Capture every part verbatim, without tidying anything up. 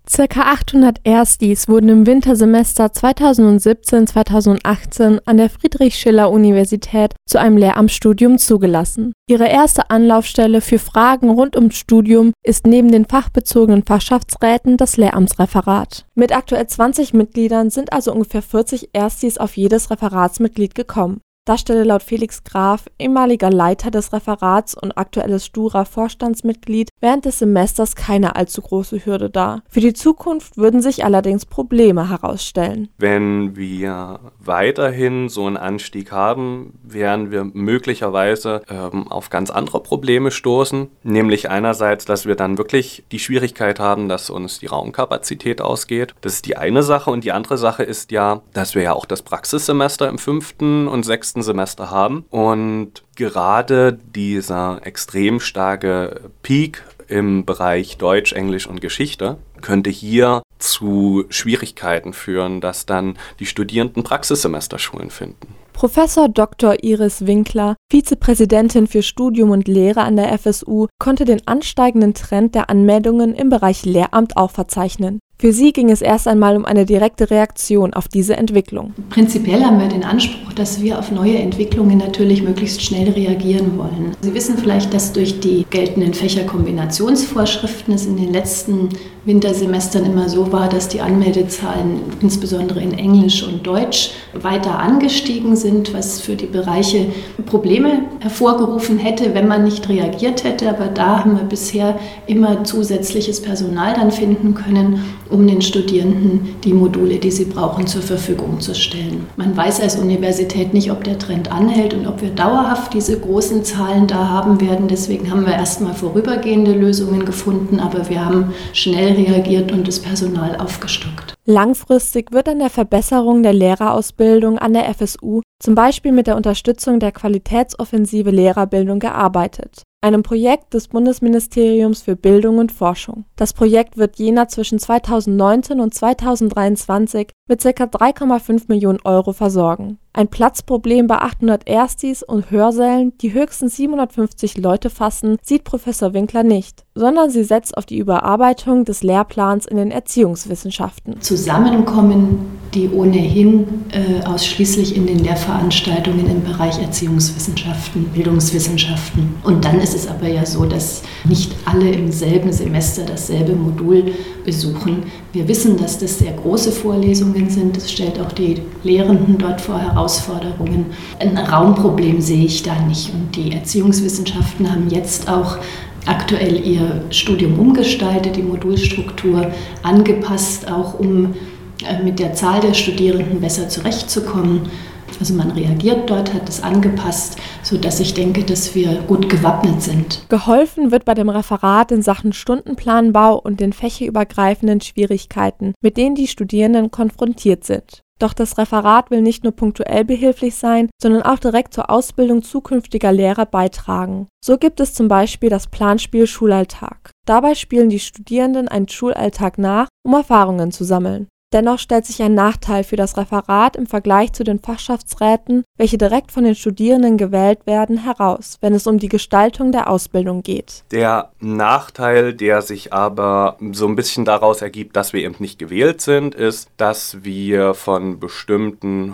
Circa achthundert Erstis wurden im Wintersemester zweitausendsiebzehn zweitausendachtzehn an der Friedrich-Schiller-Universität zu einem Lehramtsstudium zugelassen. Ihre erste Anlaufstelle für Fragen rund ums Studium ist neben den fachbezogenen Fachschaftsräten das Lehramtsreferat. Mit aktuell zwanzig Mitgliedern sind also ungefähr vierzig Erstis auf jedes Referatsmitglied gekommen. Das stelle laut Felix Graf, ehemaliger Leiter des Referats und aktuelles Stura-Vorstandsmitglied, während des Semesters keine allzu große Hürde dar. Für die Zukunft würden sich allerdings Probleme herausstellen. Wenn wir weiterhin so einen Anstieg haben, werden wir möglicherweise ähm, auf ganz andere Probleme stoßen. Nämlich einerseits, dass wir dann wirklich die Schwierigkeit haben, dass uns die Raumkapazität ausgeht. Das ist die eine Sache. Und die andere Sache ist ja, dass wir ja auch das Praxissemester im fünften und sechsten Semester haben und gerade dieser extrem starke Peak im Bereich Deutsch, Englisch und Geschichte könnte hier zu Schwierigkeiten führen, dass dann die Studierenden Praxissemesterschulen finden. Professor Doktor Iris Winkler, Vizepräsidentin für Studium und Lehre an der F S U, konnte den ansteigenden Trend der Anmeldungen im Bereich Lehramt auch verzeichnen. Für sie ging es erst einmal um eine direkte Reaktion auf diese Entwicklung. Prinzipiell haben wir den Anspruch, dass wir auf neue Entwicklungen natürlich möglichst schnell reagieren wollen. Sie wissen vielleicht, dass durch die geltenden Fächerkombinationsvorschriften es in den letzten Wintersemestern immer so war, dass die Anmeldezahlen insbesondere in Englisch und Deutsch weiter angestiegen sind, was für die Bereiche Probleme hervorgerufen hätte, wenn man nicht reagiert hätte. Aber da haben wir bisher immer zusätzliches Personal dann finden können, um den Studierenden die Module, die sie brauchen, zur Verfügung zu stellen. Man weiß als Universität nicht, ob der Trend anhält und ob wir dauerhaft diese großen Zahlen da haben werden. Deswegen haben wir erstmal vorübergehende Lösungen gefunden, aber wir haben schnell reagiert und das Personal aufgestockt. Langfristig wird an der Verbesserung der Lehrerausbildung an der F S U zum Beispiel mit der Unterstützung der Qualitätsoffensive Lehrerbildung gearbeitet, einem Projekt des Bundesministeriums für Bildung und Forschung. Das Projekt wird Jena zwischen zweitausendneunzehn und zweitausenddreiundzwanzig mit ca. drei Komma fünf Millionen Euro versorgen. Ein Platzproblem bei achthundert Erstis und Hörsälen, die höchstens siebenhundertfünfzig Leute fassen, sieht Professor Winkler nicht, sondern sie setzt auf die Überarbeitung des Lehrplans in den Erziehungswissenschaften. Zusammenkommen, die ohnehin äh, ausschließlich in den Lehrveranstaltungen im Bereich Erziehungswissenschaften, Bildungswissenschaften. Und dann ist es aber ja so, dass nicht alle im selben Semester dasselbe Modul besuchen. Wir wissen, dass das sehr große Vorlesungen sind. Das stellt auch die Lehrenden dort vor Herausforderungen. Ein Raumproblem sehe ich da nicht. Und die Erziehungswissenschaften haben jetzt auch aktuell ihr Studium umgestaltet, die Modulstruktur angepasst, auch um mit der Zahl der Studierenden besser zurechtzukommen. Also man reagiert dort, hat es angepasst, sodass ich denke, dass wir gut gewappnet sind. Geholfen wird bei dem Referat in Sachen Stundenplanbau und den fächerübergreifenden Schwierigkeiten, mit denen die Studierenden konfrontiert sind. Doch das Referat will nicht nur punktuell behilflich sein, sondern auch direkt zur Ausbildung zukünftiger Lehrer beitragen. So gibt es zum Beispiel das Planspiel Schulalltag. Dabei spielen die Studierenden einen Schulalltag nach, um Erfahrungen zu sammeln. Dennoch stellt sich ein Nachteil für das Referat im Vergleich zu den Fachschaftsräten, welche direkt von den Studierenden gewählt werden, heraus, wenn es um die Gestaltung der Ausbildung geht. Der Nachteil, der sich aber so ein bisschen daraus ergibt, dass wir eben nicht gewählt sind, ist, dass wir von bestimmten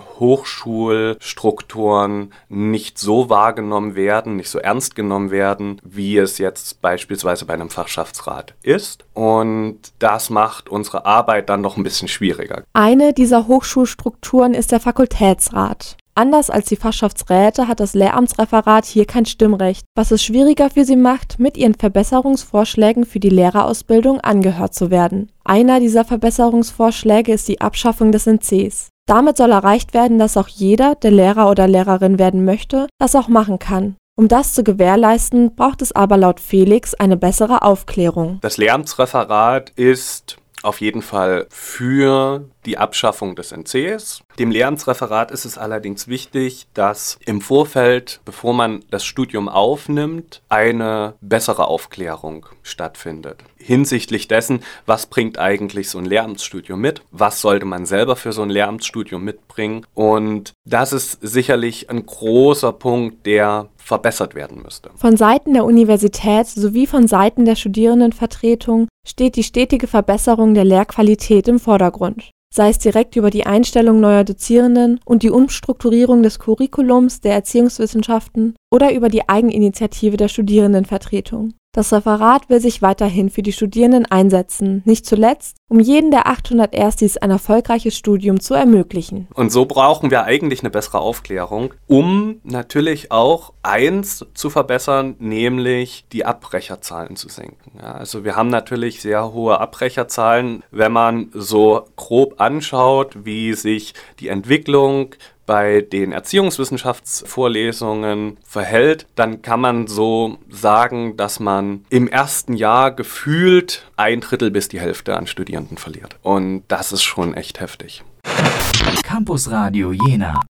Hochschulstrukturen nicht so wahrgenommen werden, nicht so ernst genommen werden, wie es jetzt beispielsweise bei einem Fachschaftsrat ist. Und das macht unsere Arbeit dann noch ein bisschen schwieriger. Eine dieser Hochschulstrukturen ist der Fakultätsrat. Anders als die Fachschaftsräte hat das Lehramtsreferat hier kein Stimmrecht, was es schwieriger für sie macht, mit ihren Verbesserungsvorschlägen für die Lehrerausbildung angehört zu werden. Einer dieser Verbesserungsvorschläge ist die Abschaffung des N Cs. Damit soll erreicht werden, dass auch jeder, der Lehrer oder Lehrerin werden möchte, das auch machen kann. Um das zu gewährleisten, braucht es aber laut Felix eine bessere Aufklärung. Das Lehramtsreferat ist auf jeden Fall für die Abschaffung des N Cs. Dem Lehramtsreferat ist es allerdings wichtig, dass im Vorfeld, bevor man das Studium aufnimmt, eine bessere Aufklärung stattfindet. Hinsichtlich dessen, was bringt eigentlich so ein Lehramtsstudium mit? Was sollte man selber für so ein Lehramtsstudium mitbringen? Und das ist sicherlich ein großer Punkt, der verbessert werden müsste. Von Seiten der Universität sowie von Seiten der Studierendenvertretung steht die stetige Verbesserung der Lehrqualität im Vordergrund, sei es direkt über die Einstellung neuer Dozierenden und die Umstrukturierung des Curriculums der Erziehungswissenschaften oder über die Eigeninitiative der Studierendenvertretung. Das Referat will sich weiterhin für die Studierenden einsetzen, nicht zuletzt, um jedem der achthundert Erstis ein erfolgreiches Studium zu ermöglichen. Und so brauchen wir eigentlich eine bessere Aufklärung, um natürlich auch eins zu verbessern, nämlich die Abbrecherzahlen zu senken. Ja, also wir haben natürlich sehr hohe Abbrecherzahlen, wenn man so grob anschaut, wie sich die Entwicklung bei den Erziehungswissenschaftsvorlesungen verhält, dann kann man so sagen, dass man im ersten Jahr gefühlt ein Drittel bis die Hälfte an Studierenden verliert. Und das ist schon echt heftig. Campus Radio Jena.